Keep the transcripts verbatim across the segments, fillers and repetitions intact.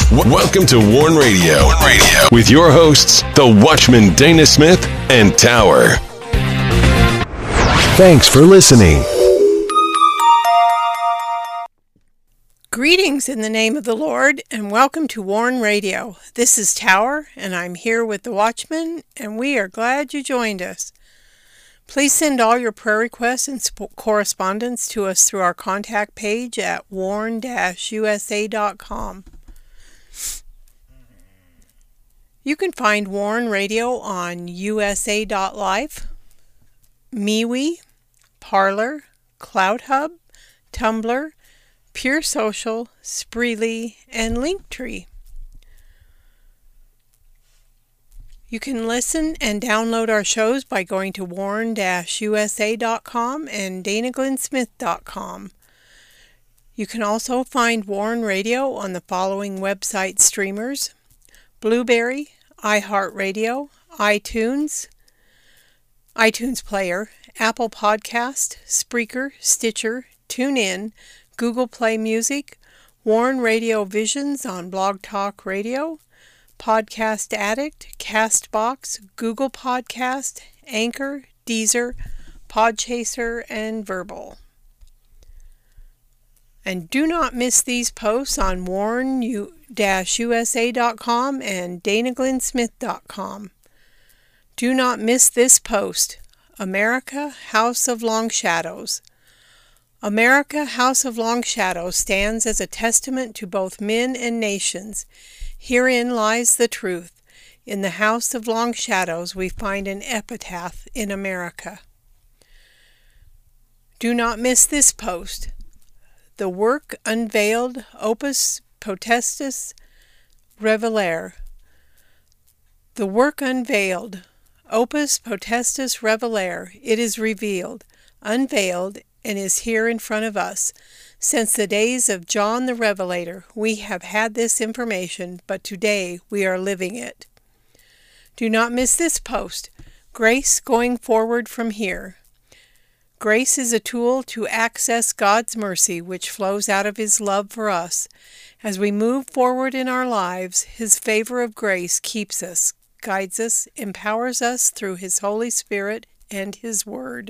W- welcome to Warn Radio. Warn Radio with your hosts, the Watchman Dana Smith and Tower. Thanks for listening. Greetings in the name of the Lord, and welcome to Warn Radio. This is Tower, and I'm here with the Watchman, and we are glad you joined us. Please send all your prayer requests and correspondence to us through our contact page at warn dash u s a dot com. You can find Warn Radio on u s a dot life, MeWe, Parler, CloudHub, Tumblr, Pure Social, Spreely, and Linktree. You can listen and download our shows by going to warn dash u s a dot com and dana glenn smith dot com. You can also find Warn Radio on the following website streamers: Blueberry, iHeartRadio, iTunes, iTunes Player, Apple Podcast, Spreaker, Stitcher, TuneIn, Google Play Music, Warn Radio Visions on Blog Talk Radio, Podcast Addict, CastBox, Google Podcast, Anchor, Deezer, Podchaser, and Verbal. And do not miss these posts on warn dash u s a dot com and dana glenn smith dot com. Do not miss this post, America, House of Long Shadows. America, House of Long Shadows stands as a testament to both men and nations. Herein lies the truth. In the House of Long Shadows we find an epitaph in America. Do not miss this post. The work unveiled, Opus Potestas Revelare. The work unveiled, Opus Potestas Revelare. It is revealed, unveiled, and is here in front of us. Since the days of John the Revelator, we have had this information, but today we are living it. Do not miss this post, Grace going forward from here. Grace is a tool to access God's mercy, which flows out of His love for us. As we move forward in our lives, His favor of grace keeps us, guides us, empowers us through His Holy Spirit and His Word.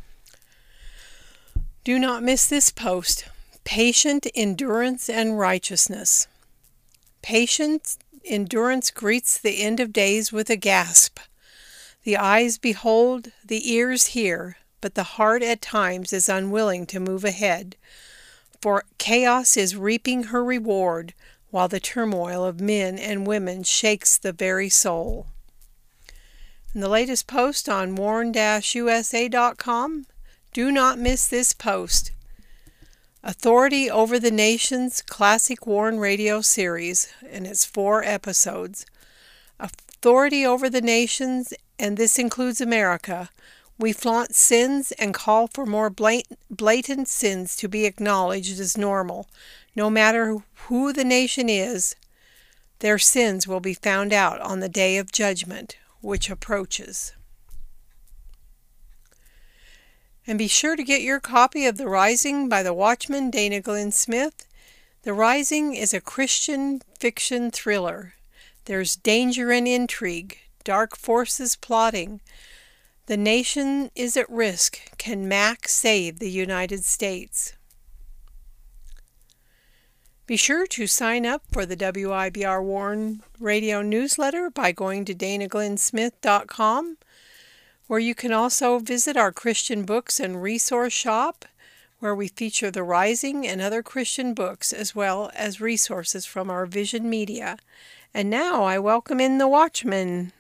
Do not miss this post, Patient Endurance and Righteousness. Patient endurance greets the end of days with a gasp. The eyes behold, the ears hear, but the heart at times is unwilling to move ahead, for chaos is reaping her reward, while the turmoil of men and women shakes the very soul. In the latest post on warn dash u s a dot com, do not miss this post. Authority Over the Nations Classic Warn Radio Series, and it's four episodes. Authority Over the Nations, and this includes America. We flaunt sins and call for more blatant sins to be acknowledged as normal. No matter who the nation is, their sins will be found out on the day of judgment, which approaches. And be sure to get your copy of The Rising by the Watchman Dana Glenn Smith. The Rising is a Christian fiction thriller. There's danger and intrigue, dark forces plotting. The nation is at risk. Can Mac save the United States? Be sure to sign up for the W I B R Warn Radio newsletter by going to dana glenn smith dot com, where you can also visit our Christian books and resource shop, where we feature The Rising and other Christian books, as well as resources from our Vision Media. And now I welcome in the Watchman.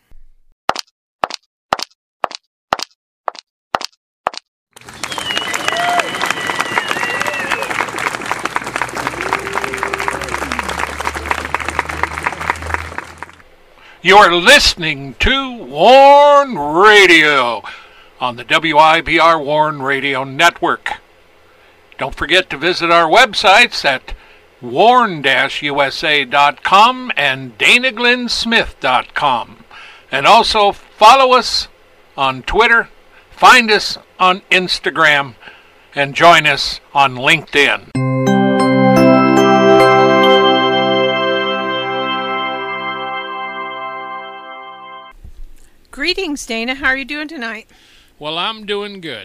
You are listening to Warn Radio on the W I B R Warn Radio Network. Don't forget to visit our websites at warn dash u s a dot com and dana glenn smith dot com. And also follow us on Twitter, find us on Instagram, and join us on LinkedIn. Greetings, Dana. How are you doing tonight? Well, I'm doing good.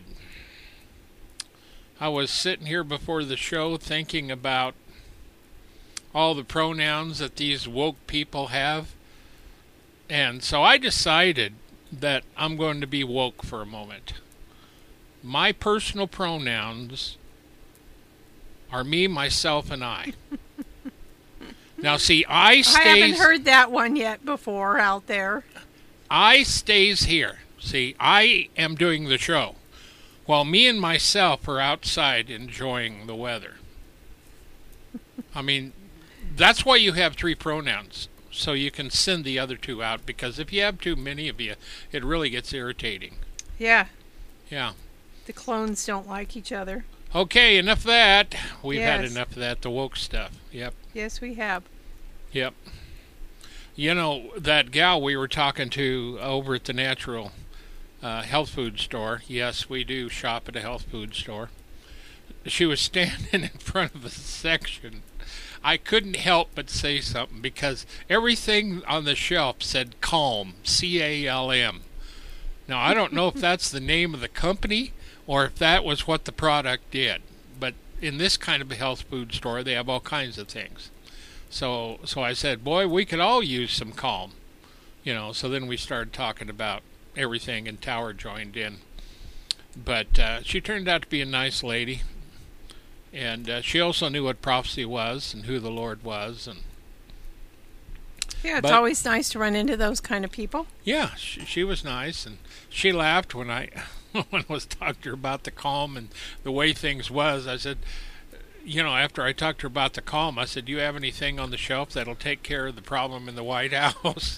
I was sitting here before the show thinking about all the pronouns that these woke people have. And so I decided that I'm going to be woke for a moment. My personal pronouns are me, myself, and I. Now, see, I stays... I haven't heard that one yet before out there. I stays here. See, I am doing the show, while me and myself are outside enjoying the weather. I mean, that's why you have three pronouns, so you can send the other two out, because if you have too many of you, it really gets irritating. Yeah. Yeah. The clones don't like each other. Okay, enough of that. We've yes. had enough of that, the woke stuff. Yep. Yes, we have. Yep. You know, that gal we were talking to over at the Natural uh, Health Food Store, yes, we do shop at a health food store. She was standing in front of a section. I couldn't help but say something because everything on the shelf said Calm, C A L M. Now, I don't know if that's the name of the company or if that was what the product did. But in this kind of a health food store, they have all kinds of things. So so I said, boy, we could all use some Calm. You know, so then we started talking about everything, and Tower joined in. But uh, she turned out to be a nice lady. And uh, she also knew what prophecy was and who the Lord was. And yeah, it's but, always nice to run into those kind of people. Yeah, she, she was nice, and she laughed when I when I was talking to her about the Calm and the way things was. I said, you know, after I talked to her about the Calm, I said, do you have anything on the shelf that'll take care of the problem in the White House?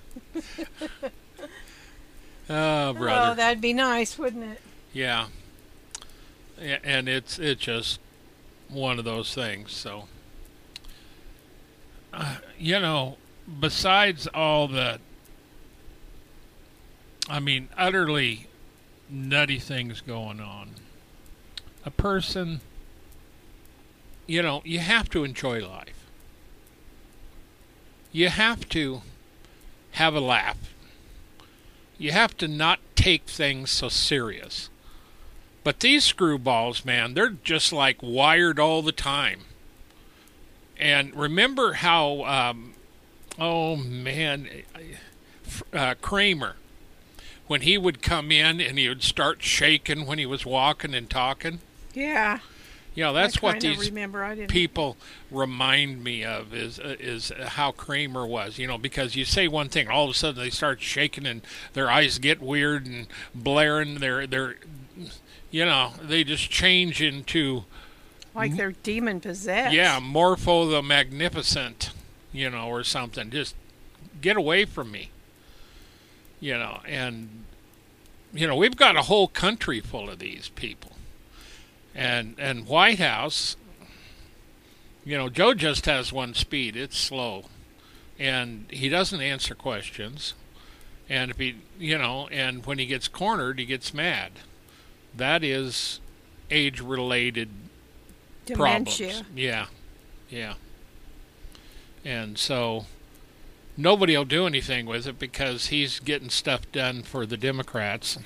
Oh, brother. Oh, that'd be nice, wouldn't it? Yeah. And it's it's just one of those things. So, uh, you know, besides all the, I mean, utterly nutty things going on, a person, you know, you have to enjoy life. You have to have a laugh. You have to not take things so serious. But these screwballs, man, they're just like wired all the time. And remember how, um, oh man, uh, Kramer, when he would come in and he would start shaking when he was walking and talking? Yeah. You know, that's I what these remember. I didn't. people remind me of is uh, is how Kramer was. You know, because you say one thing, all of a sudden they start shaking and their eyes get weird and blaring. They're they're, you know, they just change into like they're demon possessed. Yeah, Morpho the Magnificent, you know, or something. Just get away from me. You know, and you know we've got a whole country full of these people. And and White House, you know, Joe just has one speed. It's slow. And he doesn't answer questions. And if he, you know, and when he gets cornered, he gets mad. That is age-related dementia. Problems. Yeah, yeah. And so nobody will do anything with it because he's getting stuff done for the Democrats.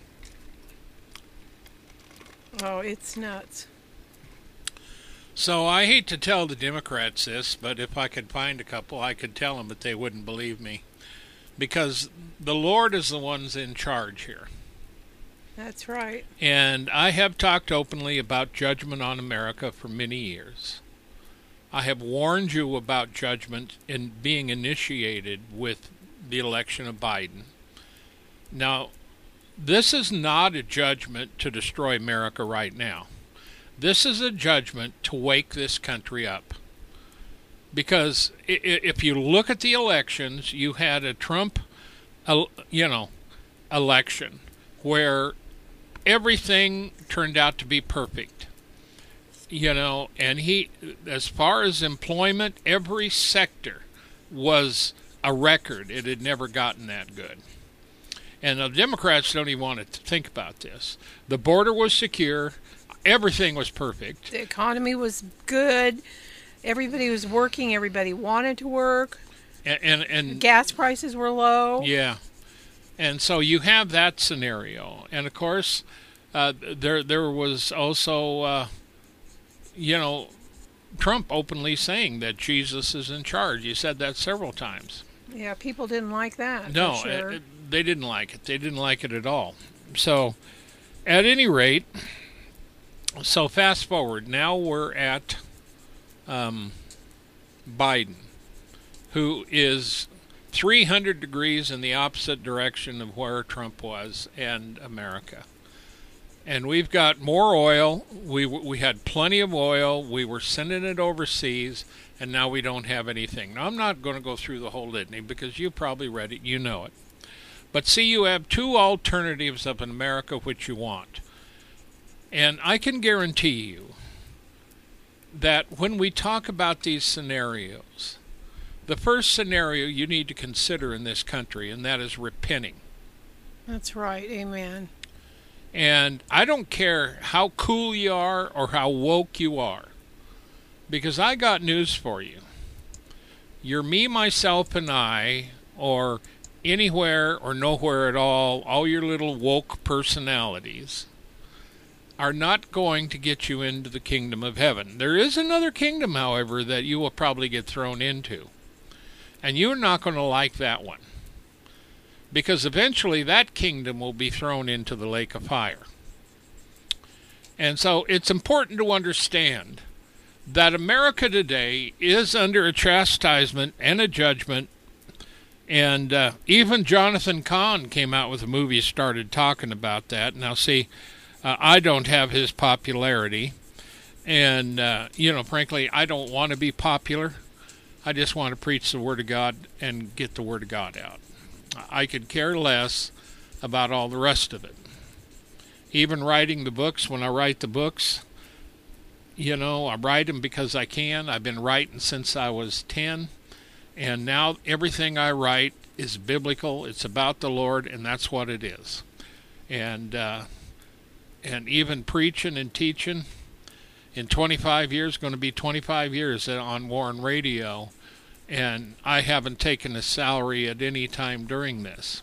Oh, it's nuts. So I hate to tell the Democrats this, but if I could find a couple, I could tell them, but they wouldn't believe me. Because the Lord is the one's in charge here. That's right. And I have talked openly about judgment on America for many years. I have warned you about judgment in being initiated with the election of Biden. Now, this is not a judgment to destroy America right now. This is a judgment to wake this country up. Because if you look at the elections, you had a Trump, you know, election where everything turned out to be perfect. You know, and he, as far as employment, every sector was a record. It had never gotten that good. And the Democrats don't even want to think about this. The border was secure. Everything was perfect. The economy was good. Everybody was working. Everybody wanted to work. And, and, and the gas prices were low. Yeah. And so you have that scenario. And of course, uh, there there was also, uh, you know, Trump openly saying that Jesus is in charge. He said that several times. Yeah, people didn't like that. No, for sure. it, they didn't like it. They didn't like it at all. So, at any rate, so fast forward. Now we're at um, Biden, who is three hundred degrees in the opposite direction of where Trump was and America. And we've got more oil. We we had plenty of oil. We were sending it overseas, and now we don't have anything. Now, I'm not going to go through the whole litany because you probably read it. You know it. But see, you have two alternatives up in America which you want. And I can guarantee you that when we talk about these scenarios, the first scenario you need to consider in this country, and that is repenting. That's right. Amen. And I don't care how cool you are or how woke you are, because I got news for you. You're me, myself, and I, or anywhere or nowhere at all, all your little woke personalities are not going to get you into the kingdom of heaven. There is another kingdom, however, that you will probably get thrown into. And you're not going to like that one, because eventually that kingdom will be thrown into the lake of fire. And so it's important to understand that America today is under a chastisement and a judgment. And uh, even Jonathan Cahn came out with a movie, started talking about that. Now, see, uh, I don't have his popularity. And, uh, you know, frankly, I don't want to be popular. I just want to preach the Word of God and get the Word of God out. I could care less about all the rest of it. Even writing the books, when I write the books, you know, I write them because I can. I've been writing since I was ten. And now everything I write is biblical. It's about the Lord, and that's what it is. And uh, and even preaching and teaching, in twenty-five years, going to be twenty-five years on Warren Radio, and I haven't taken a salary at any time during this.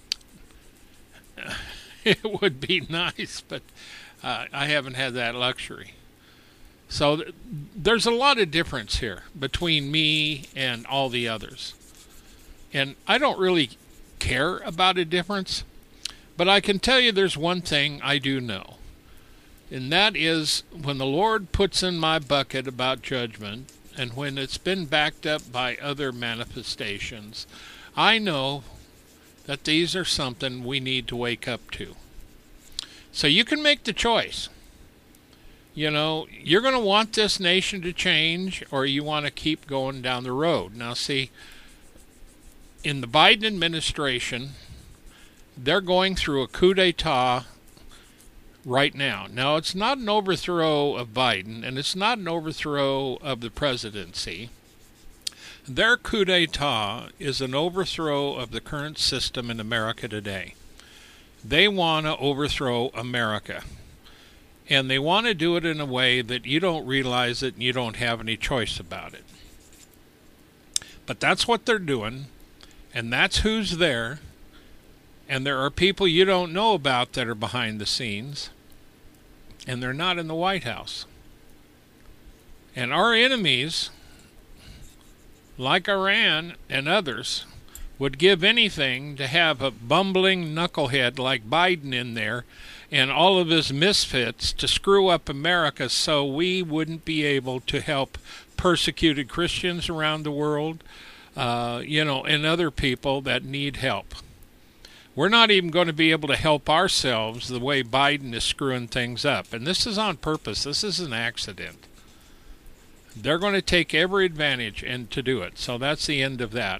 It would be nice, but uh, I haven't had that luxury. So th- there's a lot of difference here between me and all the others. And I don't really care about a difference, but I can tell you there's one thing I do know. And that is, when the Lord puts in my bucket about judgment, and when it's been backed up by other manifestations, I know that these are something we need to wake up to. So you can make the choice. You know, you're going to want this nation to change, or you want to keep going down the road. Now, see, in the Biden administration, they're going through a coup d'etat right now. Now, it's not an overthrow of Biden, and it's not an overthrow of the presidency. Their coup d'etat is an overthrow of the current system in America today. They want to overthrow America. And they want to do it in a way that you don't realize it and you don't have any choice about it. But that's what they're doing, and that's who's there. And there are people you don't know about that are behind the scenes, and they're not in the White House. And our enemies, like Iran and others, would give anything to have a bumbling knucklehead like Biden in there and all of his misfits to screw up America so we wouldn't be able to help persecuted Christians around the world, uh, you know, and other people that need help. We're not even going to be able to help ourselves the way Biden is screwing things up. And this is on purpose. This is an accident. They're going to take every advantage and to do it. So that's the end of that.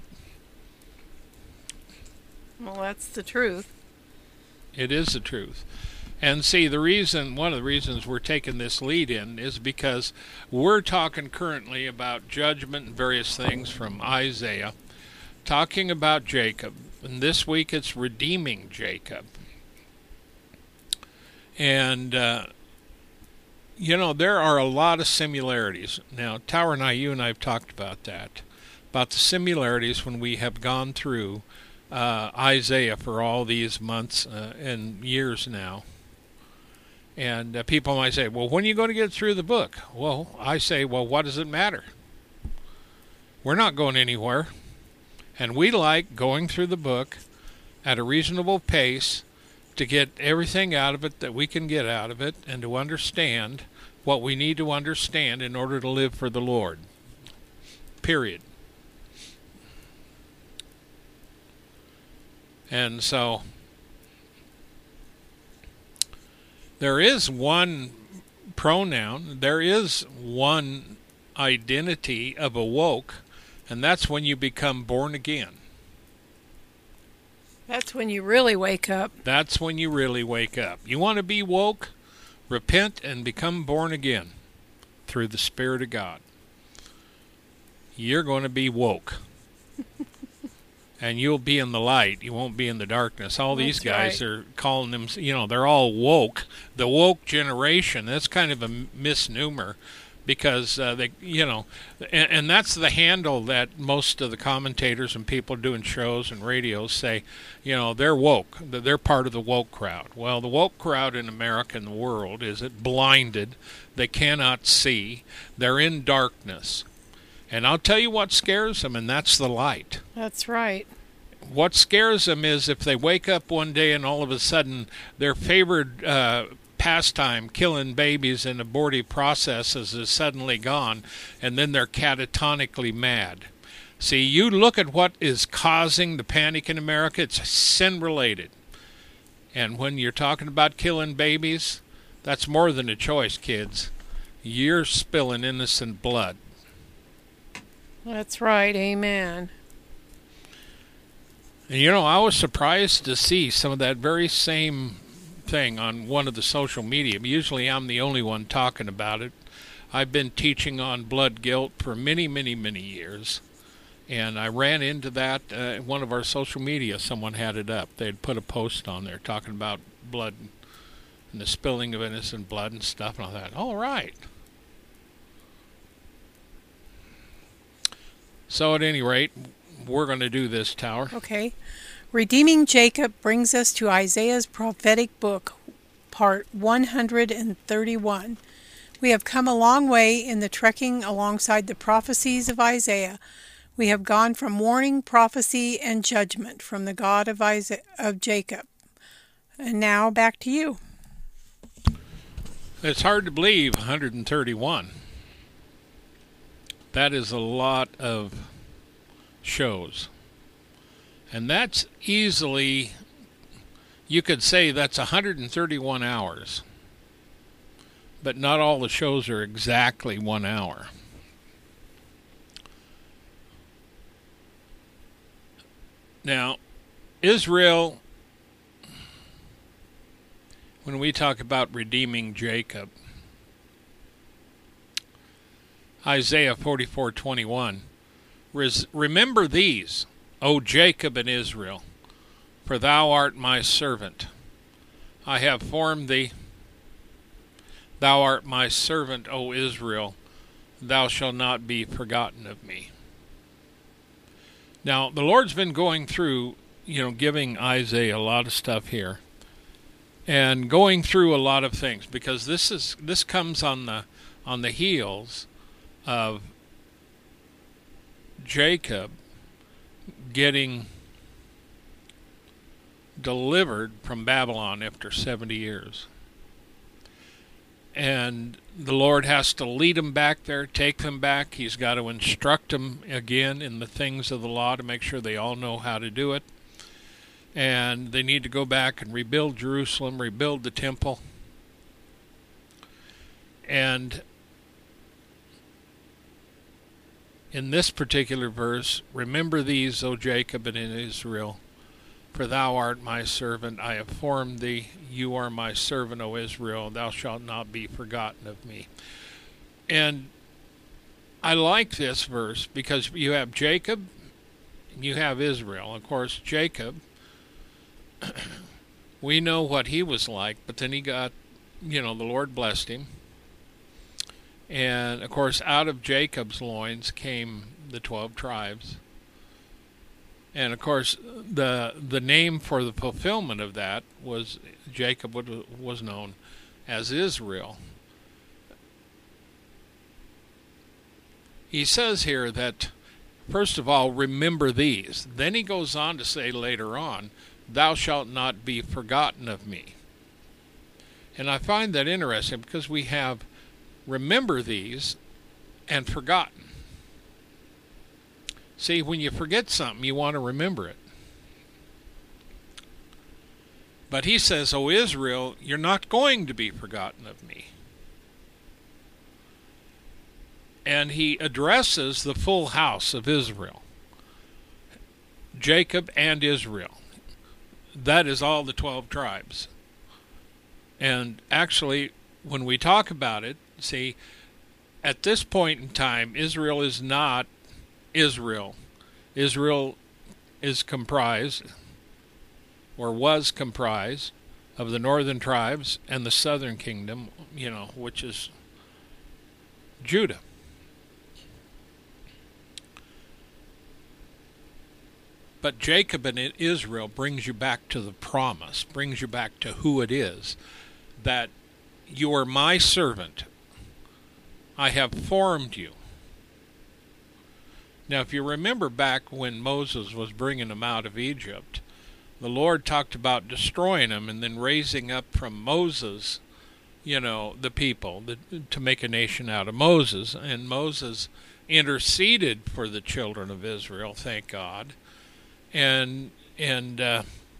Well, that's the truth. It is the truth. And see, the reason, one of the reasons we're taking this lead in is because we're talking currently about judgment and various things from Isaiah, talking about Jacob. And this week it's redeeming Jacob. And, uh, you know, there are a lot of similarities. Now, Tower and I, you and I have talked about that, about the similarities when we have gone through uh, Isaiah for all these months uh, and years now. And uh, people might say, well, when are you going to get through the book? Well, I say, well, what does it matter? We're not going anywhere. And we like going through the book at a reasonable pace to get everything out of it that we can get out of it and to understand what we need to understand in order to live for the Lord. Period. And so there is one pronoun, there is one identity of awoke, and that's when you become born again. That's when you really wake up. That's when you really wake up. You want to be woke? Repent and become born again through the Spirit of God. You're going to be woke. And you'll be in the light. You won't be in the darkness. All these That's guys right. are calling them, you know, they're all woke. The woke generation, that's kind of a misnomer. Because, uh, they, you know, and, and that's the handle that most of the commentators and people doing shows and radios say, you know, they're woke. They're part of the woke crowd. Well, the woke crowd in America and the world is it blinded. They cannot see. They're in darkness. And I'll tell you what scares them, and that's the light. That's right. What scares them is if they wake up one day and all of a sudden their favorite uh, pastime, killing babies in abortive processes, is suddenly gone, and then they're catatonically mad. See, you look at what is causing the panic in America, it's sin-related. And when you're talking about killing babies, that's more than a choice, kids. You're spilling innocent blood. That's right. Amen. And you know, I was surprised to see some of that very same thing on one of the social media. Usually I'm the only one talking about it. I've been teaching on blood guilt for many, many, many years. And I ran into that uh, one of our social media. Someone had it up. They had put a post on there talking about blood and the spilling of innocent blood and stuff. And I thought, all right. So at any rate, we're going to do this, Tower. Okay. Redeeming Jacob brings us to Isaiah's prophetic book, part one hundred thirty-one. We have come a long way in the trekking alongside the prophecies of Isaiah. We have gone from warning, prophecy, and judgment from the God of Isaiah, of Jacob. And now back to you. It's hard to believe one hundred thirty-one. That is a lot of shows. And that's easily, you could say that's one hundred thirty-one hours. But not all the shows are exactly one hour. Now, Israel, when we talk about redeeming Jacob, Isaiah forty-four twenty-one, remember these, O Jacob and Israel, for thou art my servant. I have formed thee. Thou art my servant, O Israel. Thou shalt not be forgotten of me. Now, the Lord's been going through, you know, giving Isaiah a lot of stuff here. And going through a lot of things, because this is this comes on the on the heels of Jacob getting delivered from Babylon after seventy years. And the Lord has to lead them back there, take them back. He's got to instruct them again in the things of the law to make sure they all know how to do it. And they need to go back and rebuild Jerusalem, rebuild the temple. And in this particular verse, remember these, O Jacob and Israel, for thou art my servant. I have formed thee. You are my servant, O Israel. Thou shalt not be forgotten of me. And I like this verse because you have Jacob and you have Israel. Of course, Jacob, we know what he was like, but then he got, you know, the Lord blessed him. And, of course, out of Jacob's loins came the twelve tribes. And of course, the the name for the fulfillment of that was Jacob was known as Israel. He says here that, first of all, remember these. Then he goes on to say later on, thou shalt not be forgotten of me. And I find that interesting because we have remember these and forgotten. See, when you forget something, you want to remember it. But he says, O Israel, you're not going to be forgotten of me. And he addresses the full house of Israel, Jacob and Israel. That is all the twelve tribes. And actually, when we talk about it, see, at this point in time, Israel is not Israel. Israel is comprised, or was comprised, of the northern tribes and the southern kingdom, you know, which is Judah. But Jacob and Israel brings you back to the promise, brings you back to who it is, that you are my servant. I have formed you. Now, if you remember back when Moses was bringing them out of Egypt, the Lord talked about destroying them and then raising up from Moses, you know, the people the, to make a nation out of Moses. And Moses interceded for the children of Israel, thank God. And and uh,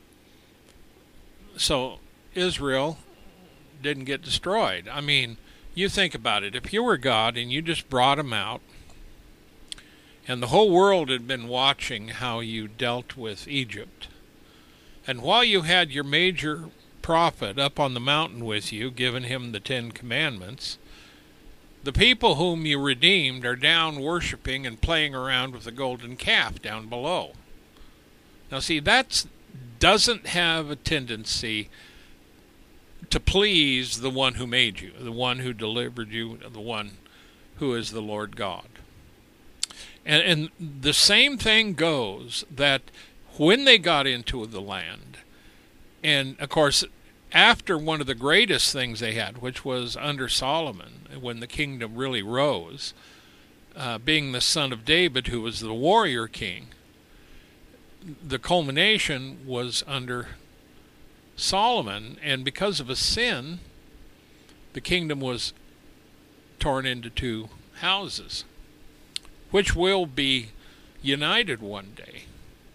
so Israel didn't get destroyed. I mean, you think about it. If you were God and you just brought them out, and the whole world had been watching how you dealt with Egypt, and while you had your major prophet up on the mountain with you, giving him the Ten Commandments, the people whom you redeemed are down worshiping and playing around with the golden calf down below. Now see, that doesn't have a tendency to please the one who made you, the one who delivered you, the one who is the Lord God. And, and the same thing goes that when they got into the land, and of course, after one of the greatest things they had, which was under Solomon, when the kingdom really rose, uh, being the son of David, who was the warrior king, the culmination was under Solomon, and because of a sin, the kingdom was torn into two houses, which will be united one day.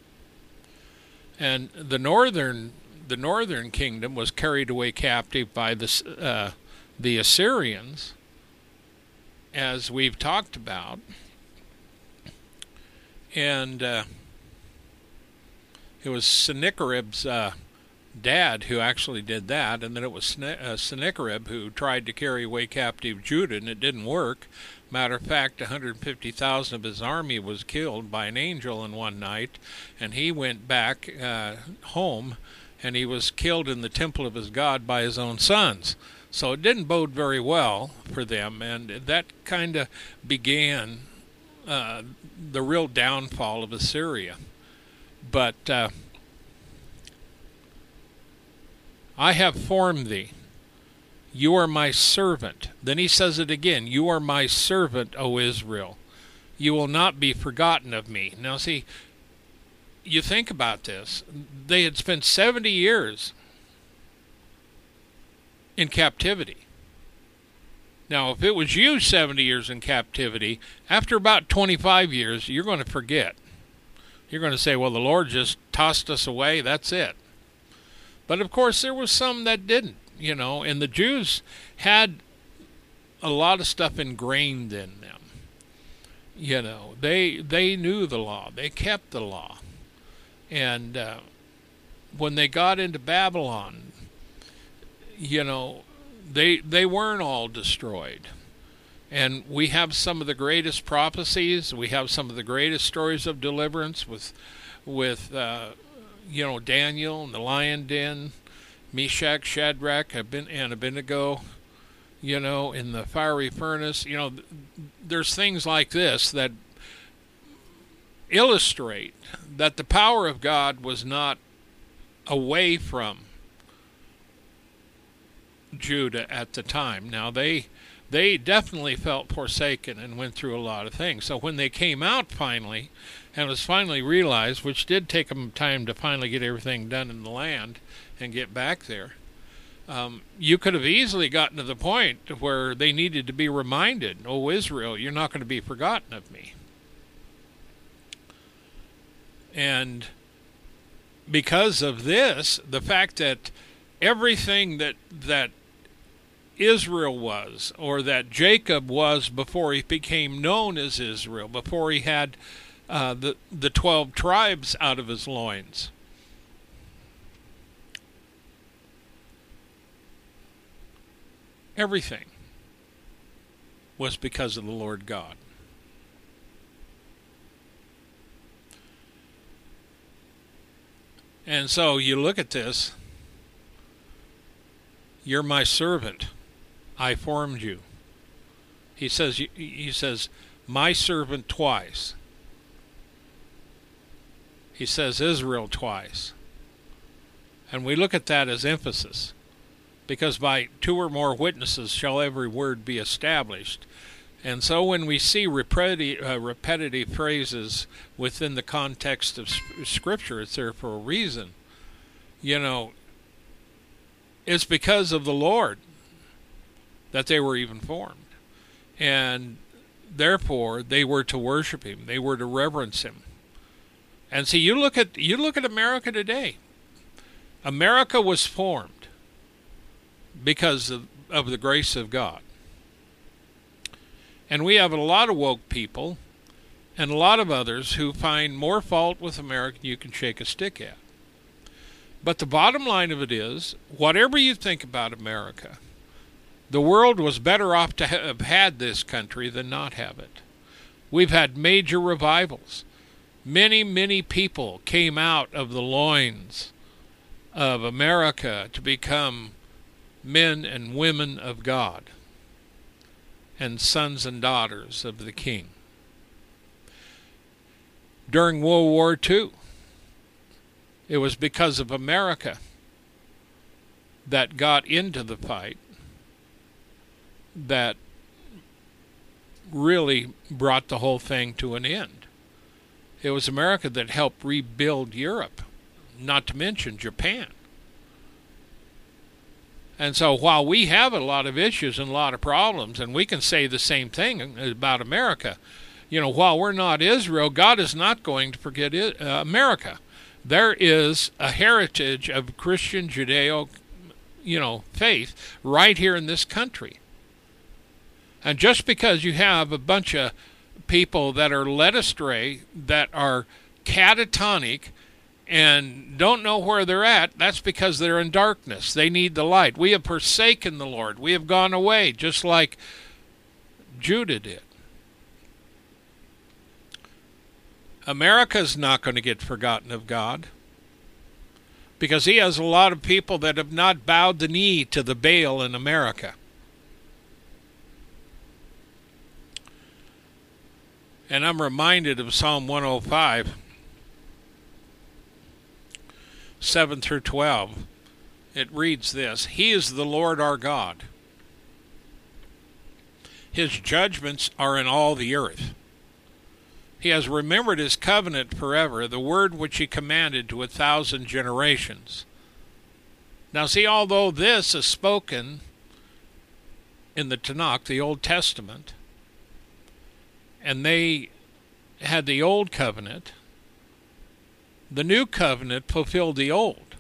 And the northern the northern kingdom was carried away captive by the uh, the Assyrians, as we've talked about, and uh, it was Sennacherib's uh, dad who actually did that, and then it was uh, Sennacherib who tried to carry away captive Judah, and it didn't work. Matter of fact, one hundred fifty thousand of his army was killed by an angel in one night, and he went back uh, home, and he was killed in the temple of his God by his own sons. So it didn't bode very well for them, and that kind of began uh, the real downfall of Assyria. But uh, I have formed thee. You are my servant. Then he says it again. You are my servant, O Israel. You will not be forgotten of me. Now see, you think about this. They had spent seventy years in captivity. Now, if it was you seventy years in captivity, after about twenty-five years, you're going to forget. You're going to say, well, the Lord just tossed us away. That's it. But, of course, there was some that didn't, you know, and the Jews had a lot of stuff ingrained in them. You know, they they knew the law. They kept the law. And uh, when they got into Babylon, you know, they they weren't all destroyed. And we have some of the greatest prophecies. We have some of the greatest stories of deliverance with, with uh, you know, Daniel and the lion den, Meshach, Shadrach, and Abednego, you know, in the fiery furnace. You know, there's things like this that, illustrate that the power of God was not away from Judah at the time. Now, they they definitely felt forsaken and went through a lot of things. So when they came out finally, and it was finally realized, which did take them time to finally get everything done in the land and get back there, um, you could have easily gotten to the point where they needed to be reminded, "Oh, Israel, you're not going to be forgotten of me." And because of this, the fact that everything that that Israel was, or that Jacob was before he became known as Israel, before he had uh, the the twelve tribes out of his loins, everything was because of the Lord God. And so you look at this, "You're my servant, I formed you." He says, he says, "my servant" twice. He says Israel twice. And we look at that as emphasis, because by two or more witnesses shall every word be established. And so when we see repetitive, uh, repetitive phrases within the context of Scripture, it's there for a reason. You know, it's because of the Lord that they were even formed. And therefore, they were to worship Him. They were to reverence Him. And see, you look at you look at America today. America was formed because of, of the grace of God. And we have a lot of woke people and a lot of others who find more fault with America than you can shake a stick at. But the bottom line of it is, whatever you think about America, the world was better off to have had this country than not have it. We've had major revivals. Many, many people came out of the loins of America to become men and women of God and sons and daughters of the King. During World War Two, it was because of America that got into the fight that really brought the whole thing to an end. It was America that helped rebuild Europe, not to mention Japan. And so while we have a lot of issues and a lot of problems, and we can say the same thing about America, you know, while we're not Israel, God is not going to forget it, uh, America. There is a heritage of Christian Judeo, you know, faith right here in this country. And just because you have a bunch of people that are led astray, that are catatonic, and don't know where they're at, that's because they're in darkness. They need the light. We have forsaken the Lord. We have gone away, just like Judah did. America's not going to get forgotten of God, because He has a lot of people that have not bowed the knee to the Baal in America. And I'm reminded of Psalm one oh five, seven through twelve. It reads this: "He is the Lord our God. His judgments are in all the earth. He has remembered His covenant forever, the word which He commanded to a thousand generations." Now see, although this is spoken in the Tanakh, the Old Testament, and they had the Old Covenant, the New Covenant fulfilled the Old.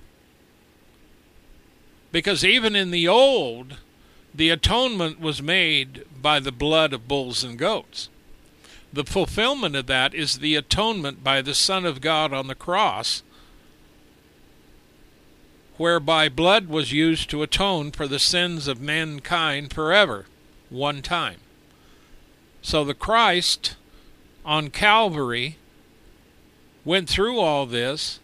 Because even in the Old, the atonement was made by the blood of bulls and goats. The fulfillment of that is the atonement by the Son of God on the cross, whereby blood was used to atone for the sins of mankind forever, one time. So the Christ on Calvary went through all this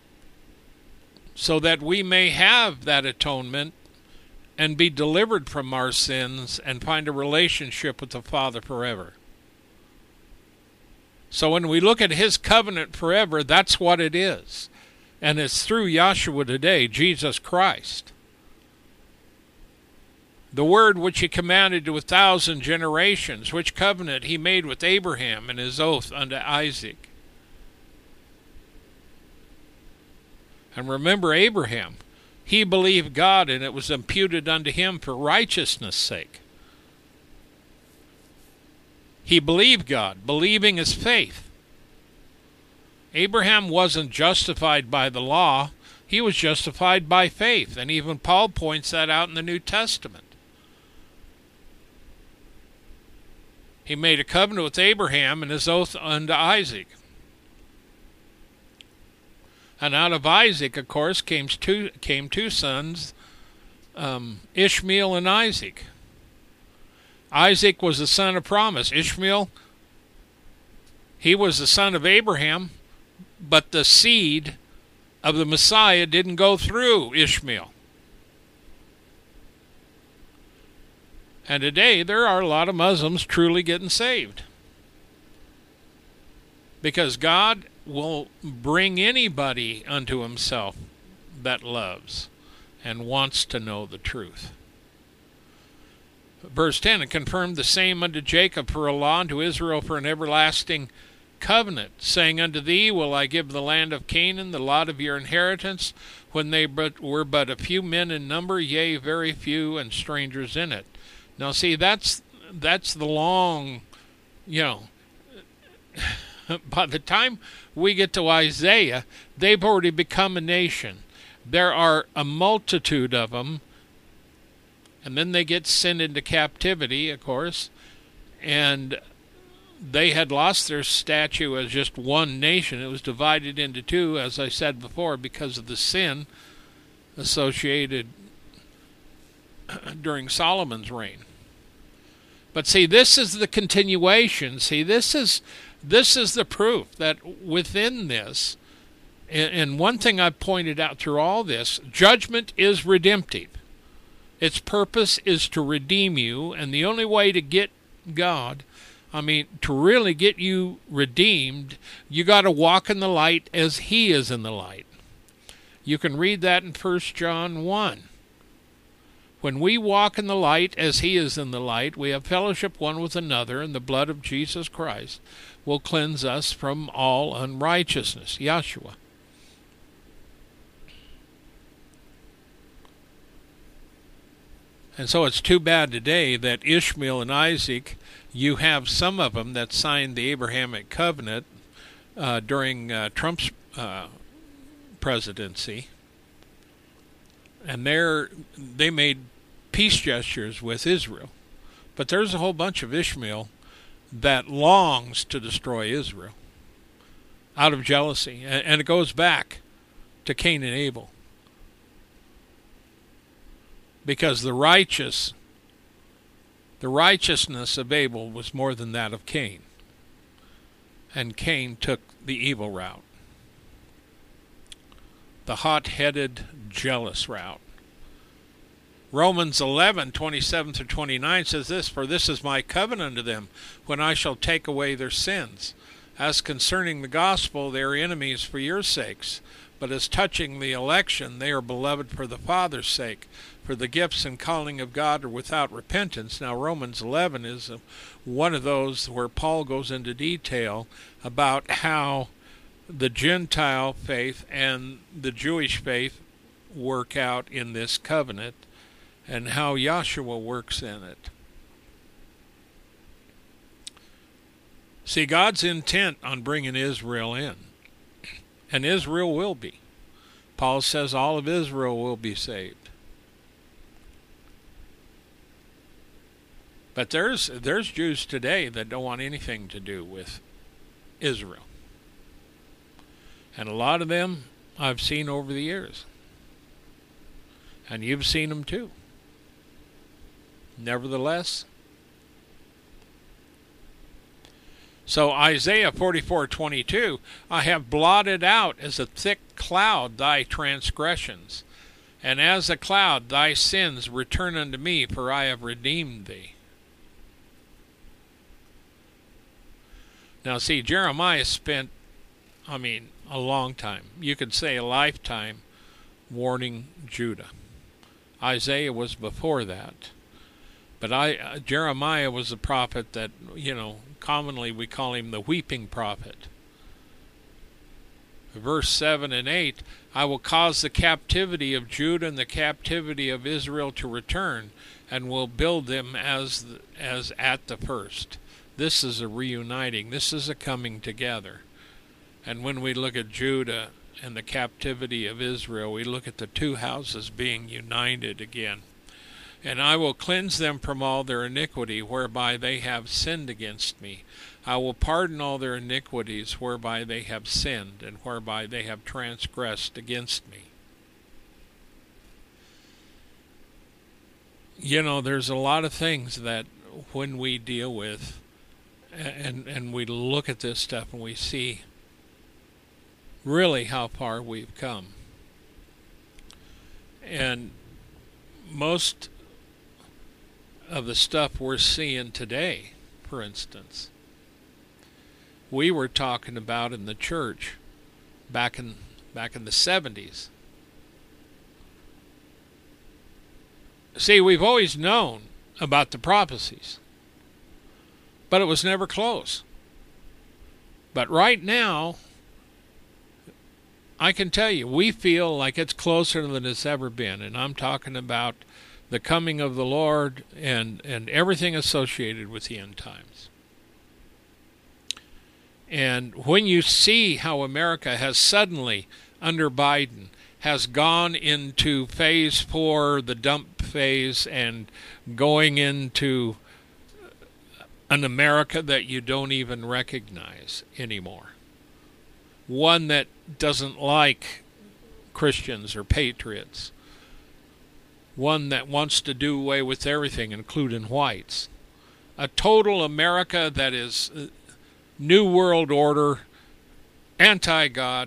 so that we may have that atonement and be delivered from our sins and find a relationship with the Father forever. So when we look at his covenant forever, that's what it is. And it's through Yahshua today, Jesus Christ. The word which he commanded to a thousand generations, which covenant he made with Abraham and his oath unto Isaac. And remember Abraham, he believed God and it was imputed unto him for righteousness' sake. He believed God. Believing is faith. Abraham wasn't justified by the law. He was justified by faith. And even Paul points that out in the New Testament. He made a covenant with Abraham and his oath unto Isaac. And out of Isaac, of course, came two, came two sons, um, Ishmael and Isaac. Isaac was the son of promise. Ishmael, he was the son of Abraham, but the seed of the Messiah didn't go through Ishmael. And today, there are a lot of Muslims truly getting saved. Because God will bring anybody unto himself that loves and wants to know the truth. Verse ten, and confirmed the same unto Jacob for a law, and to Israel for an everlasting covenant, saying, unto thee will I give the land of Canaan, the lot of your inheritance, when they but were but a few men in number, yea, very few, and strangers in it. Now see, that's that's the long, you know, by the time we get to Isaiah, they've already become a nation. There are a multitude of them, and then they get sent into captivity, of course, and they had lost their stature as just one nation. It was divided into two, as I said before, because of the sin associated during Solomon's reign. But see, this is the continuation. See, this is this is the proof that within this, and one thing I've pointed out through all this, judgment is redemptive. Its purpose is to redeem you, and the only way to get God, I mean, to really get you redeemed, you got to walk in the light as he is in the light. You can read that in First John one. When we walk in the light as he is in the light, we have fellowship one with another, and the blood of Jesus Christ will cleanse us from all unrighteousness. Yahshua. And so it's too bad today that Ishmael and Isaac, you have some of them that signed the Abrahamic covenant uh, during uh, Trump's uh, presidency, and they're, they made peace gestures with Israel. But there's a whole bunch of Ishmael that longs to destroy Israel out of jealousy. And, and it goes back to Cain and Abel. Because the righteous, the righteousness of Abel was more than that of Cain. And Cain took the evil route. The hot-headed, jealous route. Romans eleven, twenty-seven through twenty-nine says this, for this is my covenant unto them, when I shall take away their sins. As concerning the gospel, they are enemies for your sakes. But as touching the election, they are beloved for the Father's sake. For the gifts and calling of God are without repentance. Now Romans eleven is one of those where Paul goes into detail about how the Gentile faith and the Jewish faith work out in this covenant, and how Yahshua works in it. See, God's intent on bringing Israel in, and Israel will be. Paul says all of Israel will be saved. But there's there's Jews today that don't want anything to do with Israel. And a lot of them I've seen over the years. And you've seen them too. Nevertheless, so Isaiah forty-four twenty-two, I have blotted out as a thick cloud thy transgressions, and as a cloud thy sins return unto me, for I have redeemed thee. Now, see, Jeremiah spent, I mean, a long time. You could say a lifetime warning Judah. Isaiah was before that. But I, uh, Jeremiah was a prophet that, you know, commonly we call him the weeping prophet. Verse seven and eight, I will cause the captivity of Judah and the captivity of Israel to return, and will build them as as at the first. This is a reuniting. This is a coming together. And when we look at Judah and the captivity of Israel, we look at the two houses being united again. And I will cleanse them from all their iniquity, whereby they have sinned against me. I will pardon all their iniquities, whereby they have sinned, and whereby they have transgressed against me. You know, there's a lot of things that when we deal with, and, and we look at this stuff and we see really how far we've come. And most of the stuff we're seeing today, for instance, we were talking about in the church back in back in the seventies. See, we've always known about the prophecies, but it was never close. But right now, I can tell you, we feel like it's closer than it's ever been, and I'm talking about the coming of the Lord and, and everything associated with the end times. And when you see how America has suddenly, under Biden, has gone into phase four, the dump phase, and going into an America that you don't even recognize anymore. One that doesn't like Christians or patriots. One that wants to do away with everything, including whites. A total America that is New World Order, anti-God,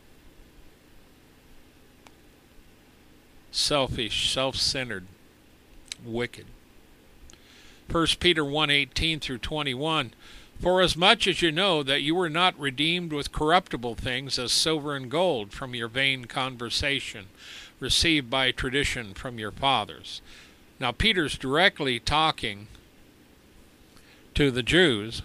selfish, self-centered, wicked. First Peter one eighteen through twenty-one, for as much as you know that you were not redeemed with corruptible things as silver and gold from your vain conversation, received by tradition from your fathers. Now Peter's directly talking to the Jews,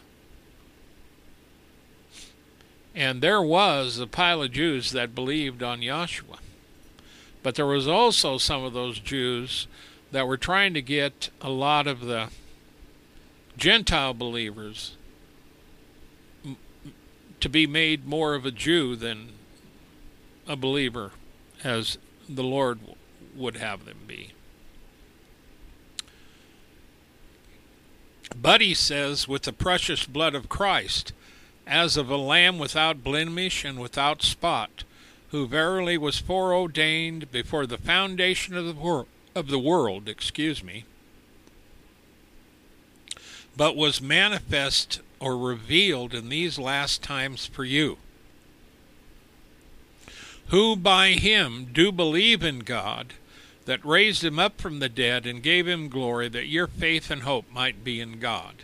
and there was a pile of Jews that believed on Yahshua. But there was also some of those Jews that were trying to get a lot of the Gentile believers to be made more of a Jew than a believer, as the Lord would have them be. But he says, with the precious blood of Christ, as of a lamb without blemish and without spot, who verily was foreordained before the foundation of the world, of the world, excuse me, but was manifest or revealed in these last times for you, who by him do believe in God, that raised him up from the dead and gave him glory, that your faith and hope might be in God.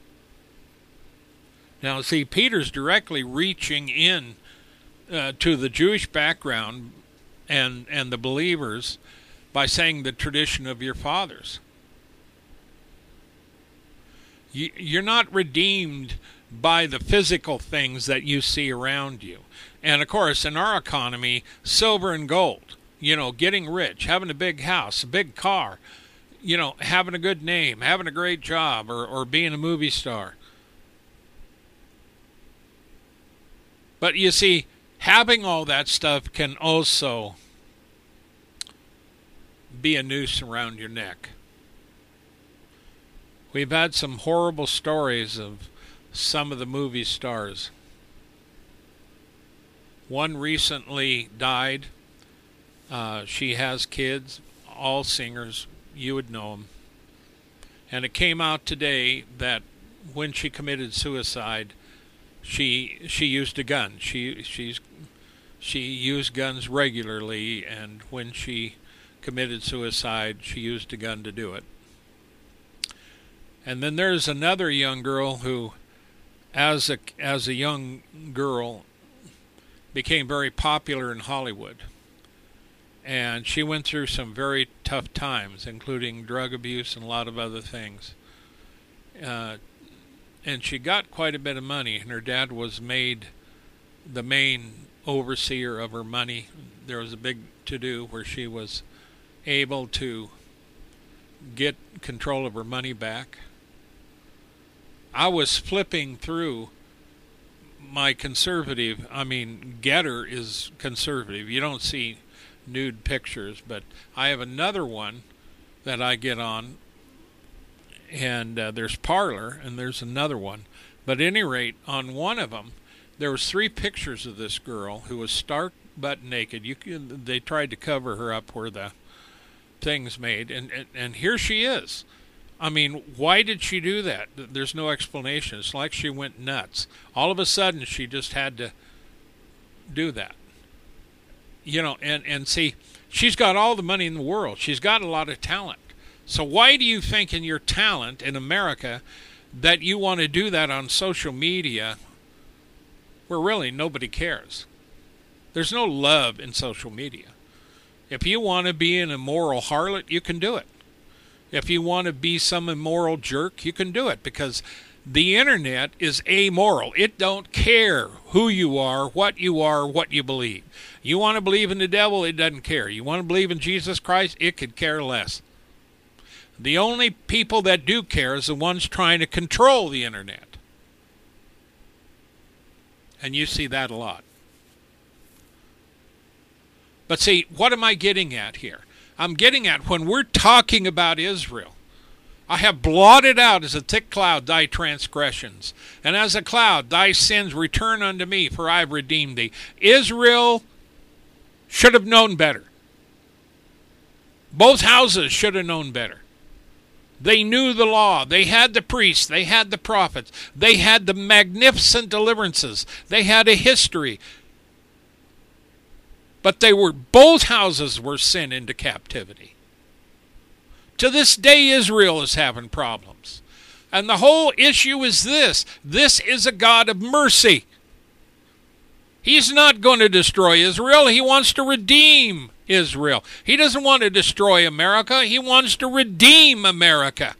Now, see, Peter's directly reaching in uh, to the Jewish background and and the believers by saying the tradition of your fathers. You, you're not redeemed by the physical things that you see around you. And, of course, in our economy, silver and gold, you know, getting rich, having a big house, a big car, you know, having a good name, having a great job, or, or being a movie star. But you see, having all that stuff can also be a noose around your neck. We've had some horrible stories of some of the movie stars. One recently died. Uh, she has kids, all singers. You would know them. And it came out today that when she committed suicide, she she used a gun. She she's she used guns regularly, and when she committed suicide, she used a gun to do it. And then there's another young girl who as a, as a young girl, became very popular in Hollywood. And she went through some very tough times, including drug abuse and a lot of other things. Uh, and she got quite a bit of money, and her dad was made the main overseer of her money. There was a big to-do where she was able to get control of her money back. I was flipping through my conservative, I mean, Getter is conservative. You don't see nude pictures, but I have another one that I get on, and uh, there's Parler, and there's another one. But at any rate, on one of them, there was three pictures of this girl who was stark butt naked. You could, they tried to cover her up where the things made, and, and and here she is. I mean, why did she do that? There's no explanation. It's like she went nuts. All of a sudden, she just had to do that. You know, and, and see, she's got all the money in the world. She's got a lot of talent. So why do you think in your talent in America that you want to do that on social media where really nobody cares? There's no love in social media. If you want to be an immoral harlot, you can do it. If you want to be some immoral jerk, you can do it, because the internet is amoral. It don't care who you are, what you are, what you believe. You want to believe in the devil, it doesn't care. You want to believe in Jesus Christ, it could care less. The only people that do care is the ones trying to control the internet. And you see that a lot. But see, what am I getting at here? I'm getting at when we're talking about Israel, I have blotted out as a thick cloud thy transgressions, and as a cloud thy sins return unto me, for I have redeemed thee. Israel should have known better. Both houses should have known better. They knew the law. They had the priests. They had the prophets. They had the magnificent deliverances. They had a history. But they were, both houses were sent into captivity. To this day, Israel is having problems. And the whole issue is this. This is a God of mercy. He's not going to destroy Israel. He wants to redeem Israel. He doesn't want to destroy America. He wants to redeem America.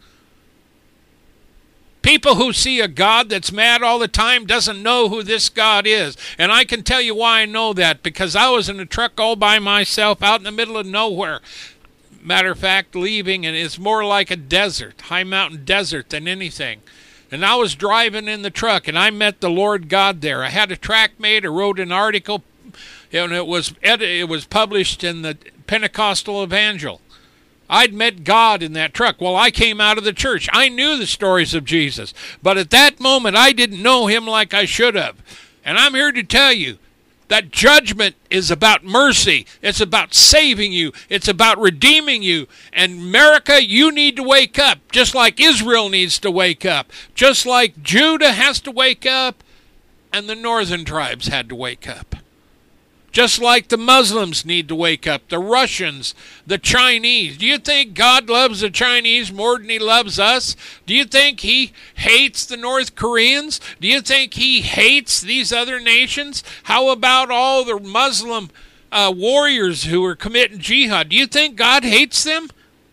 People who see a God that's mad all the time doesn't know who this God is. And I can tell you why I know that, because I was in a truck all by myself out in the middle of nowhere. Matter of fact, leaving, and it's more like a desert, high mountain desert than anything. And I was driving in the truck, and I met the Lord God there. I had a track made. I wrote an article, and it was it was published in the Pentecostal Evangel. I'd met God in that truck. Well, I came out of the church. I knew the stories of Jesus. But at that moment, I didn't know him like I should have. And I'm here to tell you that judgment is about mercy. It's about saving you. It's about redeeming you. And America, you need to wake up, just like Israel needs to wake up. Just like Judah has to wake up, and the northern tribes had to wake up. Just like the Muslims need to wake up, the Russians, the Chinese. Do you think God loves the Chinese more than he loves us? Do you think he hates the North Koreans? Do you think he hates these other nations? How about all the Muslim uh, warriors who are committing jihad? Do you think God hates them?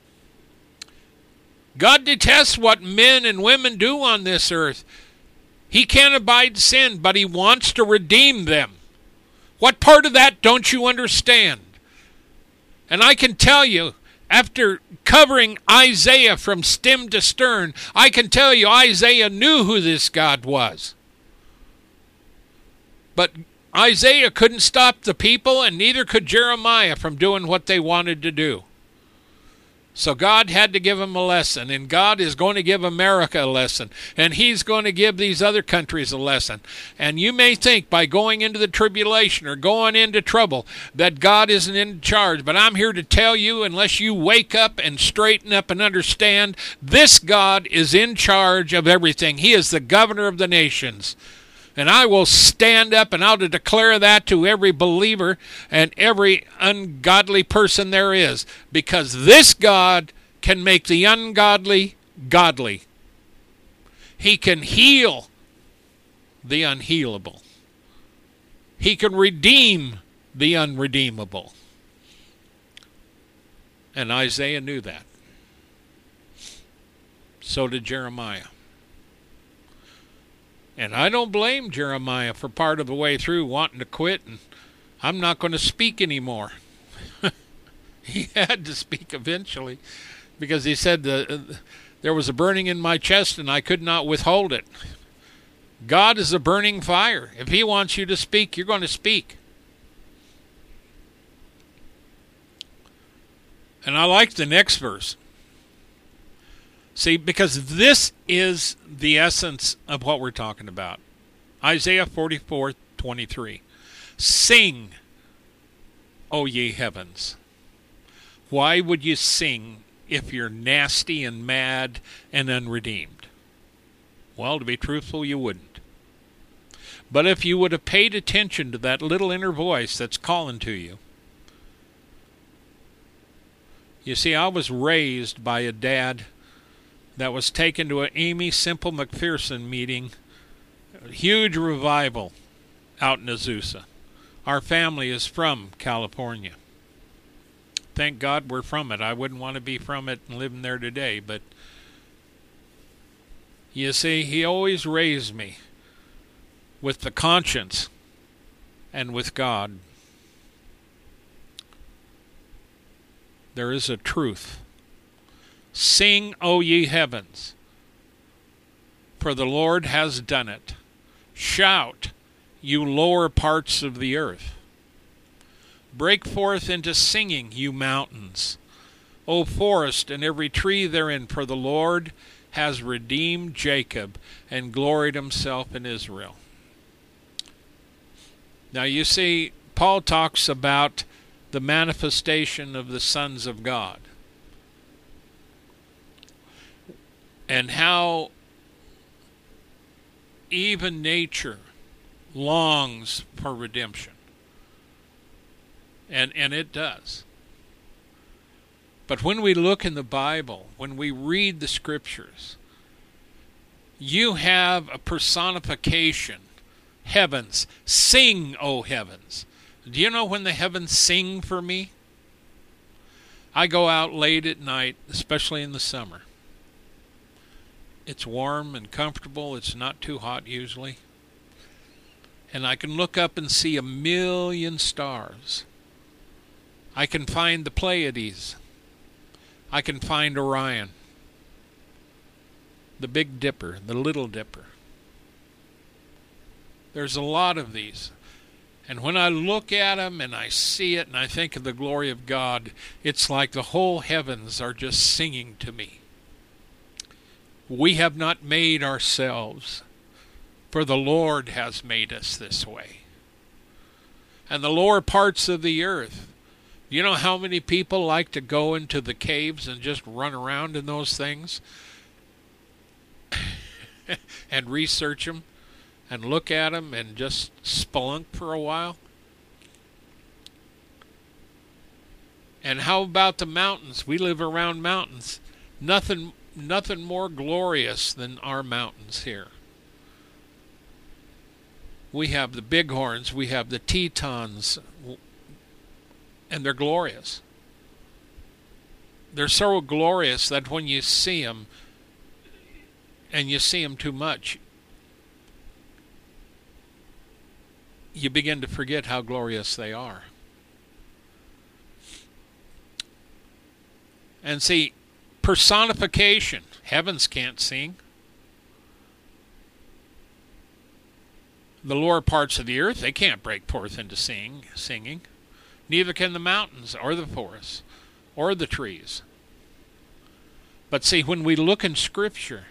God detests what men and women do on this earth. He can't abide sin, but he wants to redeem them. What part of that don't you understand? And I can tell you, after covering Isaiah from stem to stern, I can tell you Isaiah knew who this God was. But Isaiah couldn't stop the people, and neither could Jeremiah from doing what they wanted to do. So God had to give him a lesson, and God is going to give America a lesson, and he's going to give these other countries a lesson. And you may think by going into the tribulation or going into trouble that God isn't in charge, but I'm here to tell you, unless you wake up and straighten up and understand, this God is in charge of everything. He is the governor of the nations. And I will stand up and I'll declare that to every believer and every ungodly person there is. Because this God can make the ungodly godly. He can heal the unhealable. He can redeem the unredeemable. And Isaiah knew that. So did Jeremiah. And I don't blame Jeremiah for part of the way through wanting to quit and I'm not going to speak anymore. He had to speak eventually because he said the, uh, there was a burning in my chest and I could not withhold it. God is a burning fire. If he wants you to speak, you're going to speak. And I like the next verse. See, because this is the essence of what we're talking about. Isaiah forty-four twenty-three. Sing, O ye heavens. Why would you sing if you're nasty and mad and unredeemed? Well, to be truthful, you wouldn't. But if you would have paid attention to that little inner voice that's calling to you. You see, I was raised by a dad that was taken to an Amy Simple McPherson meeting, a huge revival out in Azusa. Our family is from California. Thank God we're from it. I wouldn't want to be from it and living there today, but you see, he always raised me with the conscience and with God. There is a truth. Sing, O ye heavens, for the Lord has done it. Shout, you lower parts of the earth. Break forth into singing, you mountains, O forest and every tree therein, for the Lord has redeemed Jacob and gloried himself in Israel. Now you see, Paul talks about the manifestation of the sons of God and how even nature longs for redemption. And and it does. But when we look in the Bible, when we read the Scriptures, you have a personification. Heavens, sing, O heavens. Do you know when the heavens sing for me? I go out late at night, especially in the summer. It's warm and comfortable. It's not too hot usually. And I can look up and see a million stars. I can find the Pleiades. I can find Orion, the Big Dipper, the Little Dipper. There's a lot of these. And when I look at them and I see it and I think of the glory of God, it's like the whole heavens are just singing to me. We have not made ourselves, for the Lord has made us this way. And the lower parts of the earth, you know how many people like to go into the caves and just run around in those things and research them and look at them and just spelunk for a while? And how about the mountains? We live around mountains. Nothing, nothing more glorious than our mountains here. We have the bighorns, we have the Tetons, and they're glorious. They're so glorious that when you see them, and you see them too much, you begin to forget how glorious they are. And see, personification. Heavens can't sing. The lower parts of the earth, they can't break forth into sing, singing. Neither can the mountains or the forests or the trees. But see, when we look in Scripture,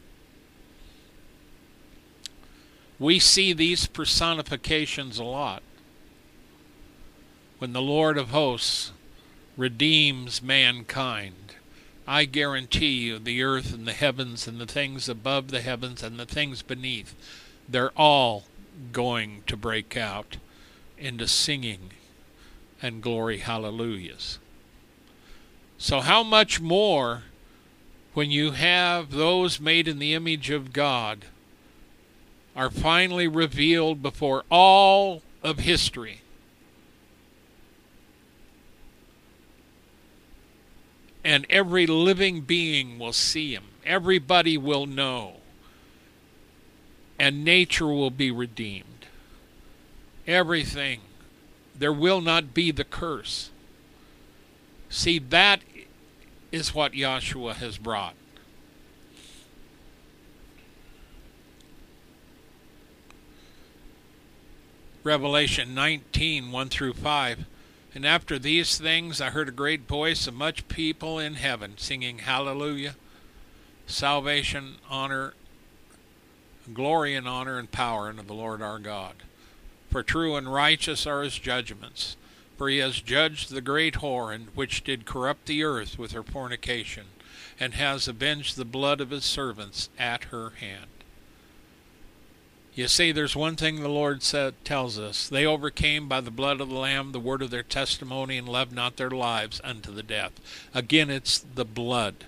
we see these personifications a lot. When the Lord of hosts redeems mankind, I guarantee you the earth and the heavens and the things above the heavens and the things beneath, they're all going to break out into singing and glory hallelujahs. So how much more when you have those made in the image of God are finally revealed before all of history. And every living being will see him. Everybody will know. And nature will be redeemed. Everything. There will not be the curse. See, that is what Yahshua has brought. Revelation nineteen, one through five. And after these things I heard a great voice of much people in heaven, singing Hallelujah, salvation, honor, glory and honor and power unto the Lord our God. For true and righteous are his judgments. For he has judged the great whore, and which did corrupt the earth with her fornication, and has avenged the blood of his servants at her hand. You see, there's one thing the Lord said, tells us. They overcame by the blood of the Lamb, the word of their testimony, and loved not their lives unto the death. Again, it's the blood.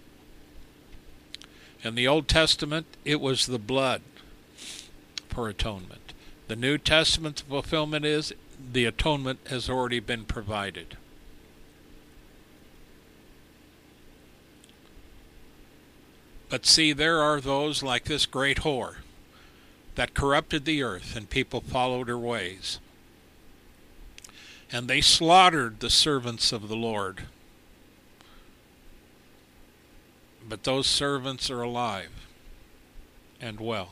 In the Old Testament, it was the blood for atonement. The New Testament's fulfillment is the atonement has already been provided. But see, there are those like this great whore that corrupted the earth, and people followed her ways. And they slaughtered the servants of the Lord. But those servants are alive and well.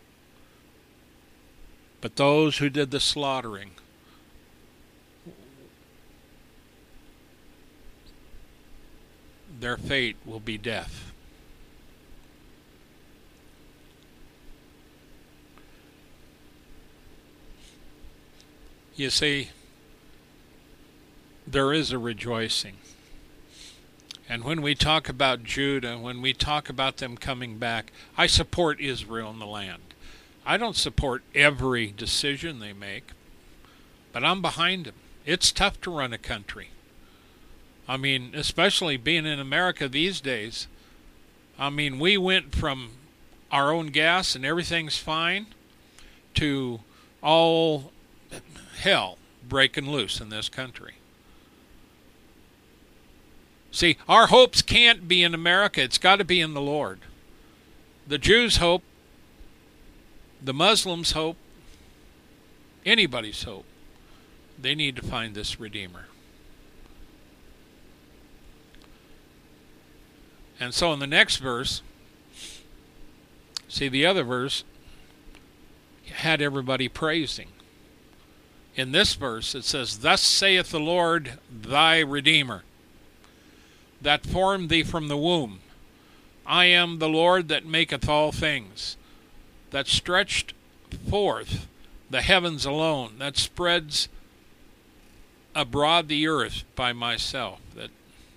But those who did the slaughtering, their fate will be death. You see, there is a rejoicing. And when we talk about Judah, when we talk about them coming back, I support Israel in the land. I don't support every decision they make, but I'm behind them. It's tough to run a country. I mean, especially being in America these days. I mean, we went from our own gas and everything's fine to all hell breaking loose in this country. See, our hopes can't be in America. It's got to be in the Lord. The Jews' hope, the Muslims' hope, anybody's hope. They need to find this Redeemer. And so in the next verse, see, the other verse had everybody praising. In this verse, it says, Thus saith the Lord thy Redeemer, that formed thee from the womb. I am the Lord that maketh all things, that stretched forth the heavens alone, that spreads abroad the earth by myself. That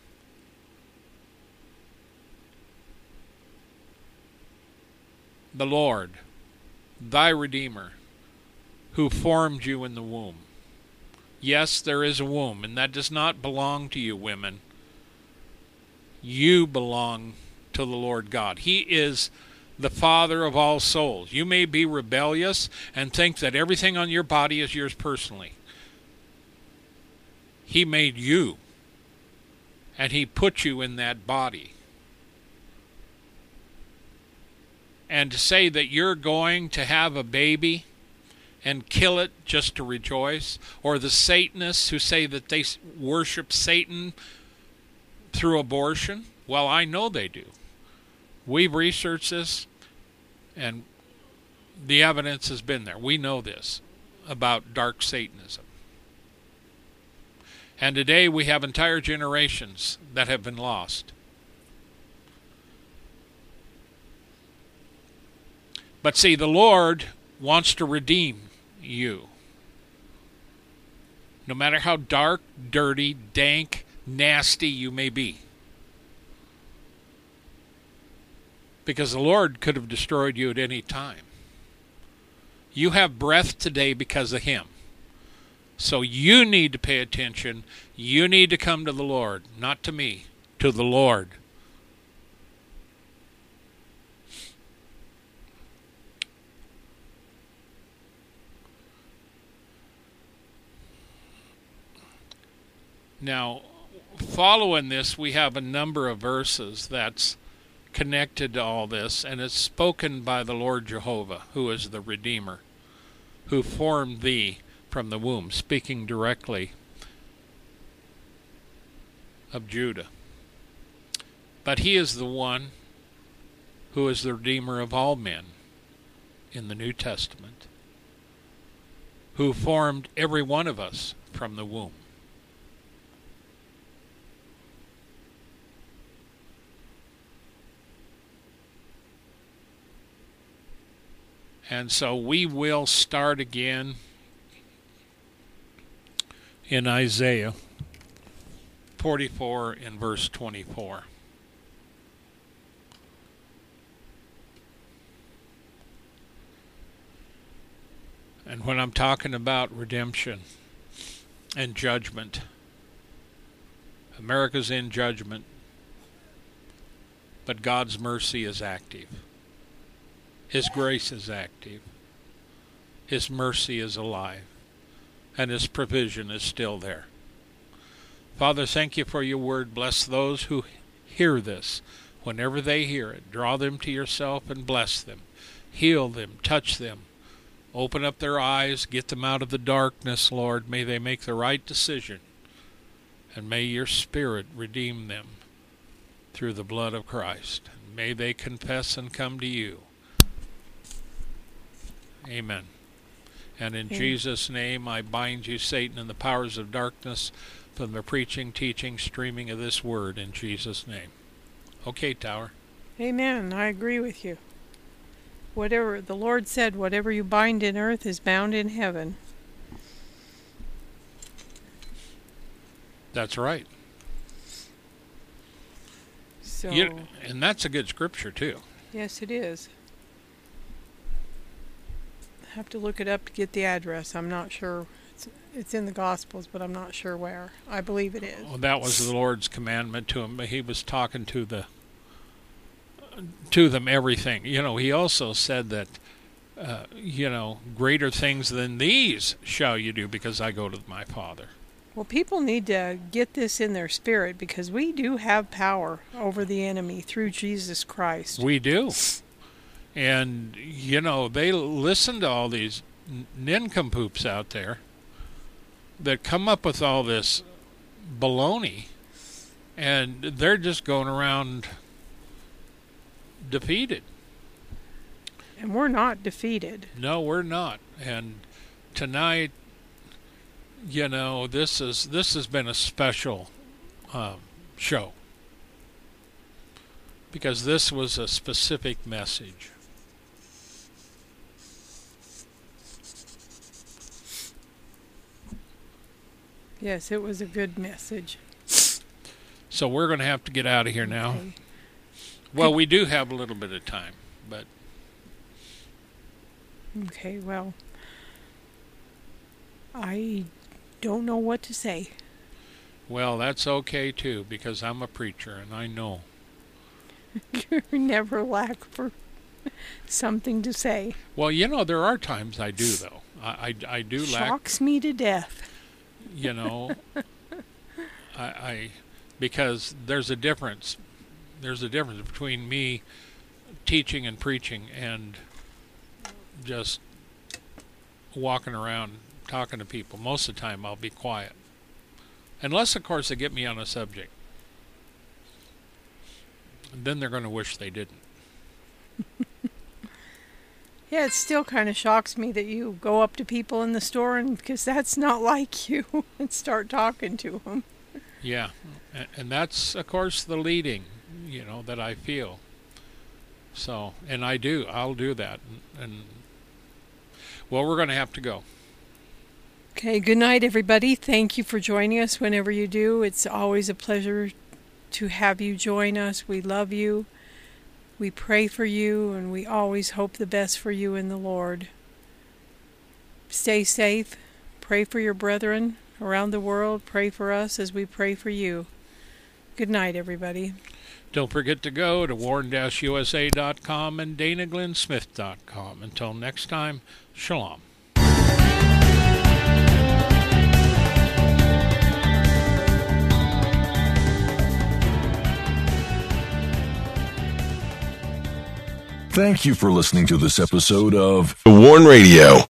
the Lord, thy Redeemer, who formed you in the womb. Yes, there is a womb, and that does not belong to you, women. You belong to the Lord God. He is the Father of all souls. You may be rebellious and think that everything on your body is yours personally. He made you, and He put you in that body. And to say that you're going to have a baby and kill it just to rejoice, or the Satanists who say that they worship Satan through abortion, well, I know they do. We've researched this, and the evidence has been there. We know this about dark Satanism. And today we have entire generations that have been lost. But see, the Lord wants to redeem you. No matter how dark, dirty, dank, nasty you may be. Because the Lord could have destroyed you at any time. You have breath today because of Him. So you need to pay attention. You need to come to the Lord. Not to me, to the Lord. Now, following this, we have a number of verses that's connected to all this, and it's spoken by the Lord Jehovah, who is the Redeemer, who formed thee from the womb, speaking directly of Judah. But he is the one who is the Redeemer of all men in the New Testament, who formed every one of us from the womb. And so we will start again in Isaiah forty-four in verse twenty-four. And when I'm talking about redemption and judgment, America's in judgment, but God's mercy is active. His grace is active. His mercy is alive. And His provision is still there. Father, thank you for your word. Bless those who hear this. Whenever they hear it, draw them to yourself and bless them. Heal them, touch them. Open up their eyes, get them out of the darkness, Lord. May they make the right decision. And may your Spirit redeem them through the blood of Christ. And may they confess and come to you. Amen. And in Amen. Jesus' name, I bind you, Satan, and the powers of darkness from the preaching, teaching, streaming of this word in Jesus' name. Okay, Tower. Amen. I agree with you. Whatever the Lord said, whatever you bind in earth is bound in heaven. That's right. So, you, and that's a good scripture, too. Yes, it is. I have to look it up to get the address. I'm not sure. It's, it's in the Gospels, but I'm not sure where. I believe it is. Well, that was the Lord's commandment to him. He was talking to the to them everything. You know, he also said that, uh, you know, greater things than these shall you do because I go to my Father. Well, people need to get this in their spirit because we do have power over the enemy through Jesus Christ. We do. And, you know, they listen to all these nincompoops out there that come up with all this baloney, and they're just going around defeated. And we're not defeated. No, we're not. And tonight, you know, this is this has been a special um, show because this was a specific message. Yes, it was a good message. So we're going to have to get out of here now. Okay. Well, we do have a little bit of time, but... Okay, well, I don't know what to say. Well, that's okay, too, because I'm a preacher, and I know. You never lack for something to say. Well, you know, there are times I do, though. I, I, I do lack... Shocks me to death. You know, I, I because there's a difference. There's a difference between me teaching and preaching and just walking around talking to people. Most of the time I'll be quiet. Unless, of course, they get me on a subject. And then they're going to wish they didn't. Yeah, it still kind of shocks me that you go up to people in the store and because that's not like you and start talking to them. Yeah, and, and that's, of course, the leading, you know, that I feel. So, and I do. I'll do that. And, and well, we're going to have to go. Okay, good night, everybody. Thank you for joining us whenever you do. It's always a pleasure to have you join us. We love you. We pray for you, and we always hope the best for you in the Lord. Stay safe. Pray for your brethren around the world. Pray for us as we pray for you. Good night, everybody. Don't forget to go to warn dash U S A dot com and Dana Glenn Smith dot com. Until next time, shalom. Thank you for listening to this episode of Warn Radio.